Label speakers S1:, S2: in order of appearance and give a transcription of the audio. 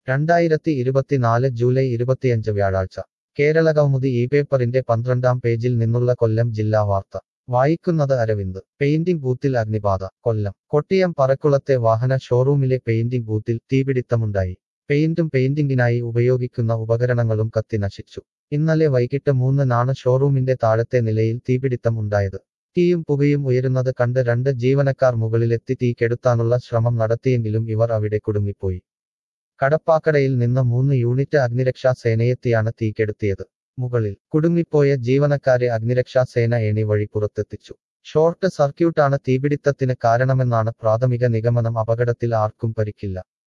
S1: 2024 July 25 വ്യാഴാഴ്ച കേരള കൗമുദി ഈ പേപ്പറിന്റെ 12-ാം പേജിൽ നിന്നുള്ള കൊല്ലം ജില്ലാ വാർത്ത വായിക്കുന്നത് അരവിന്ദ് പെയിന്റിംഗ് ബൂത്തിൽ അഗ്നിബാധ കൊല്ലം കൊട്ടിയം പറക്കുളത്തെ വാഹന ഷോറൂമിലെ പെയിന്റിംഗ് ബൂത്തിൽ തീപിടിത്തമുണ്ടായി പെയിന്റും പെയിന്റിംഗിനായി ഉപയോഗിക്കുന്ന ഉപകരണങ്ങളും കത്തി നശിച്ചു ഇന്നലെ വൈകിട്ട് 3-നാണ് ഷോറൂമിന്റെ താഴത്തെ നിലയിൽ തീപിടിത്തം ഉണ്ടായത് തീയും പുകയും ഉയരുന്നത് കണ്ട് 2 ജീവനക്കാർ മുകളിലെത്തി തീ കെടുത്താനുള്ള ശ്രമം നടത്തിയെങ്കിലും ഇവർ അവിടെ കുടുങ്ങിപ്പോയി കടപ്പാക്കടയിൽ നിന്ന് 3 യൂണിറ്റ് അഗ്നിരക്ഷാ സേനയെത്തിയാണ് തീ കെടുത്തിയത് മുകളിൽ കുടുങ്ങിപ്പോയ ജീവനക്കാരെ അഗ്നിരക്ഷാ സേന ഏണി വഴി പുറത്തെത്തിച്ചു ഷോർട്ട് സർക്യൂട്ടാണ് തീപിടിത്തത്തിന് കാരണമെന്നാണ് പ്രാഥമിക നിഗമനം അപകടത്തിൽ ആർക്കും പരിക്കില്ല